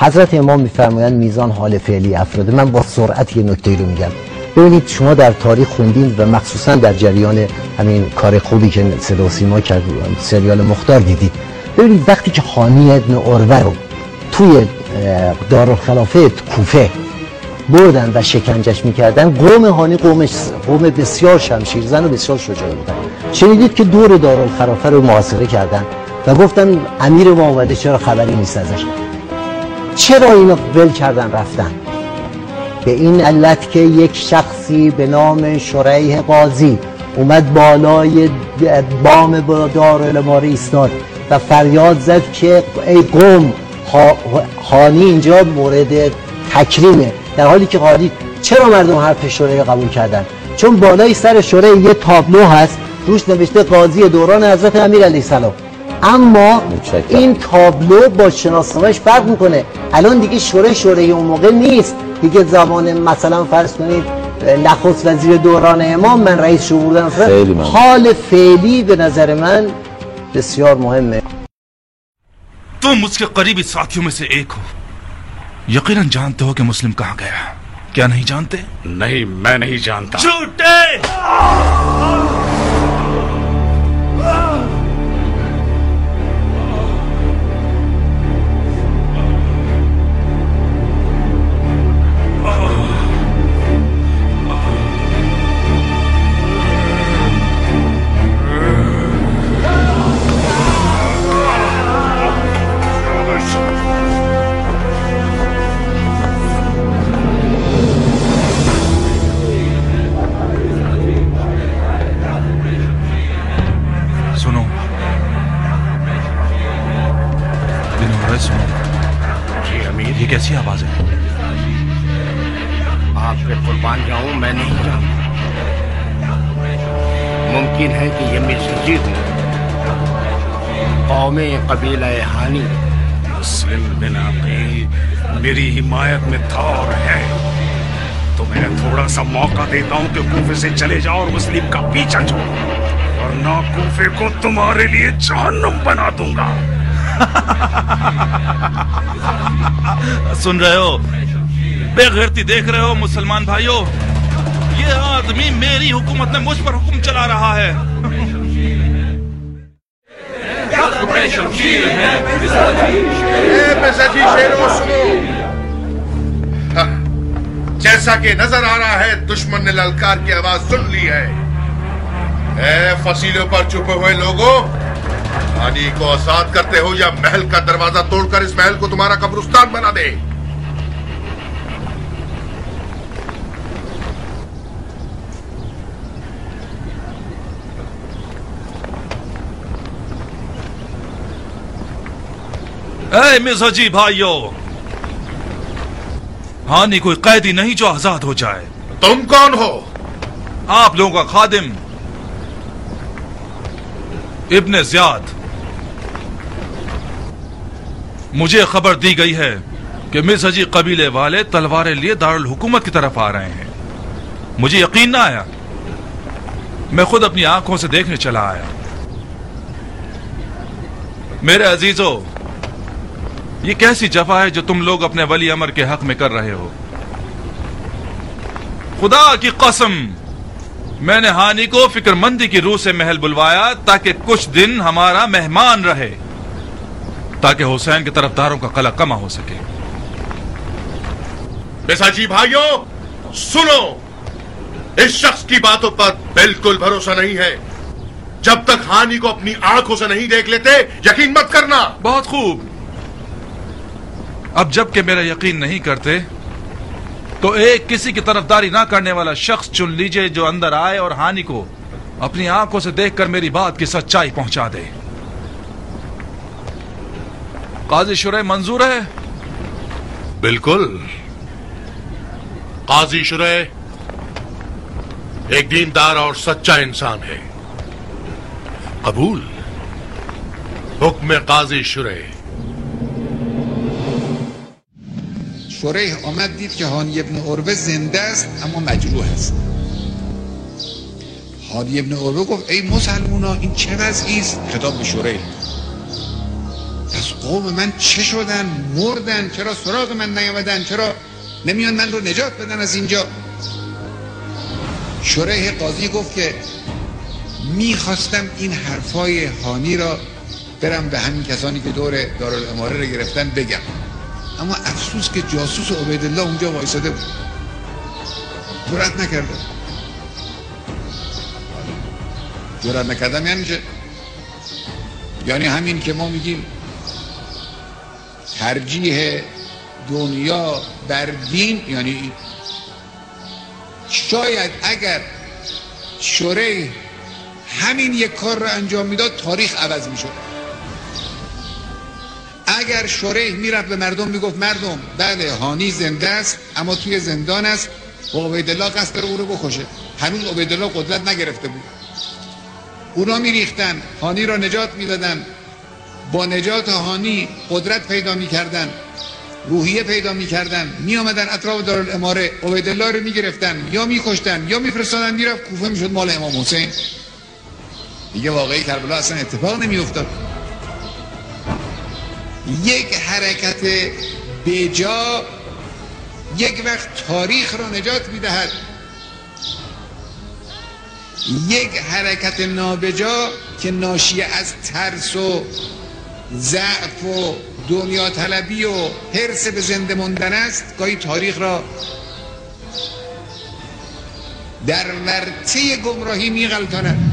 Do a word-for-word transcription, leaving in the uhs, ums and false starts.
حضرت امام میفرمایند میزان حال فعلی افراد. من با سرعت یه نکته رو میگم. ببینید شما در تاریخ خوندین و مخصوصا در جریان همین کار خوبی که صدا و سیما کرد، سریال مختار دیدید. ببینید وقتی که هانی ابن عروه رو توی دارالخلافه کوفه بردن و شکنجش میکردن، قوم هانی قوم قوم بسیار شمشیرزن و بسیار شجاع بودن. شنیدید که دور دارالخلافه رو محاصره کردن و گفتن امیر ما اومده، چرا خبری نیست ازش؟ چرا اینو ول کردن رفتن؟ به این علت که یک شخصی به نام شریح قاضی اومد بالای بام دارالاماره ایستاد و فریاد زد که ای قوم، هانی اینجا مورد تکریمه، در حالی که قاضی چرا مردم حرف شریح قبول کردن؟ چون بالای سر شریح یه تابلو هست روش نوشته قاضی دوران حضرت امیر علیه السلام، اما متشکرم. این تابلو با شناسنامه‌اش فرق میکنه. الان دیگه شورای شورای اون موقع نیست دیگه، زمان مثلا فرض کنید نخست وزیر دوران امام من رئیس شورای بودم. حال فعلی به نظر من بسیار مهمه. तुम मुझके करीबी साथियों में से एक हो, यकीनन जानते हो कि मुस्लिम कहाँ गया, क्या नहीं जानते? नहीं, मैं नहीं जानता। झूठे! कैसी आवाज है? आप पे कुर्बान जाऊं, मैं नहीं जानता। मुमकिन है कि ये मिर्ज़ी हूं, कौमे कबीला हानी। मुस्लिम बिन अकील मेरी हिमायत में था और है, तो मैं थोड़ा सा मौका देता हूं कि कूफे से चले जाओ और मुस्लिम का पीछा छोड़ो, वरना कूफे को तुम्हारे लिए जहन्नुम बना दूंगा। सुन रहे हो बेगैरती, देख रहे हो मुसलमान भाइयों, ये आदमी मेरी हुकूमत में मुझ पर हुक्म चला रहा है। जैसा कि नजर आ रहा है दुश्मन ने ललकार की आवाज सुन ली है। ए फसीलों पर छुपे हुए लोगों, हानी को आजाद करते हो या महल का दरवाजा तोड़कर इस महल को तुम्हारा कब्रिस्तान बना दे। ए मिर्ज़ाजी भाइयों, हानी कोई कैदी नहीं जो आजाद हो जाए। तुम कौन हो? आप लोगों का खादिम इब्ने ज़ियाद। मुझे खबर दी गई है कि मिर्ज़ाजी कबीले वाले तलवारें लिए दारुल हुकूमत की तरफ आ रहे हैं। मुझे यकीन ना आया, मैं खुद अपनी आंखों से देखने चला आया। मेरे अजीजों, ये कैसी जफा है जो तुम लोग अपने वली अमर के हक में कर रहे हो। खुदा की कसम, मैंने हानी को फिक्रमंदी की रूह से महल बुलवाया ताकि कुछ दिन हमारा मेहमान रहे, ताकि हुसैन के तरफदारों का कला कमा हो सके। मिर्ज़ाजी भाइयों सुनो, इस शख्स की बातों पर बिल्कुल भरोसा नहीं है। जब तक हानी को अपनी आंखों से नहीं देख लेते यकीन मत करना। बहुत खूब, अब जबकि मेरा यकीन नहीं करते तो एक किसी की तरफदारी ना करने वाला शख्स चुन लीजिए जो अंदर आए और हानि को अपनी आंखों से देखकर मेरी बात की सच्चाई पहुंचा दे। काजी शुरैह मंजूर है? बिल्कुल। काजी शुरैह एक दीनदार और सच्चा इंसान है। कबूल। हुक्म काजी शुरैह। شریح آمد دید که هانی ابن عروه زنده است اما مجروح است. هانی ابن عروه گفت ای مسلمونا این چه وضعی است؟ خطاب به شریح. پس قوم من چه شدن؟ مردن؟ چرا سراغ من نیامدن؟ چرا نمیان من رو نجات بدن از اینجا؟ شریح قاضی گفت که میخواستم این حرفای هانی را برم به همین کسانی که دور دارالاماره رو گرفتن بگم، اما افسوس که جاسوس عبیدالله اونجا وایساده بود، جرأت نکردم. جرأت نکردم یعنی چه؟ یعنی همین که ما میگیم ترجیح دنیا بر دین، یعنی شاید اگر شریح همین یک کار را انجام میداد تاریخ عوض میشد. اگر شریح میرفت به مردم میگفت مردم بله هانی زنده است اما توی زندان است و عبیدالله قصد داره او رو بکشه، هنوز عبیدالله قدرت نگرفته بود، اونا میریختن هانی را نجات میدادن، با نجات هانی قدرت پیدا میکردن، روحیه پیدا میکردن، میآمدن اطراف دارالاماره عبیدالله رو میگرفتن یا میکشتن یا میفرستادن میرفت کوفه، میشد مال امام حسین. دیگه واقعی کربلا اصلا اتفاق نمیافتاد. یک حرکت بجا یک وقت تاریخ را نجات میدهد، یک حرکت نابجا که ناشی از ترس و ضعف و دنیا طلبی و حرص به زنده ماندن است، گاهی تاریخ را در ورطه گمراهی میغلطاند.